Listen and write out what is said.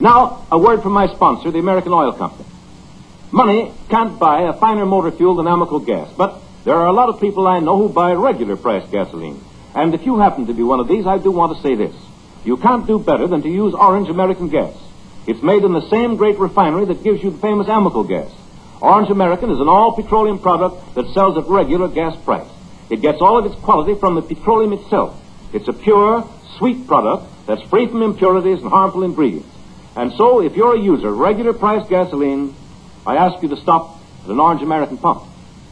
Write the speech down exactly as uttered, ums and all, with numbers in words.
Now, a word from my sponsor, the American Oil Company. Money can't buy a finer motor fuel than Amoco gas, but there are a lot of people I know who buy regular price gasoline. And if you happen to be one of these, I do want to say this. You can't do better than to use Orange American gas. It's made in the same great refinery that gives you the famous Amoco gas. Orange American is an all-petroleum product that sells at regular gas price. It gets all of its quality from the petroleum itself. It's a pure, sweet product that's free from impurities and harmful ingredients. And so, if you're a user of regular price gasoline, I ask you to stop at an Orange American pump.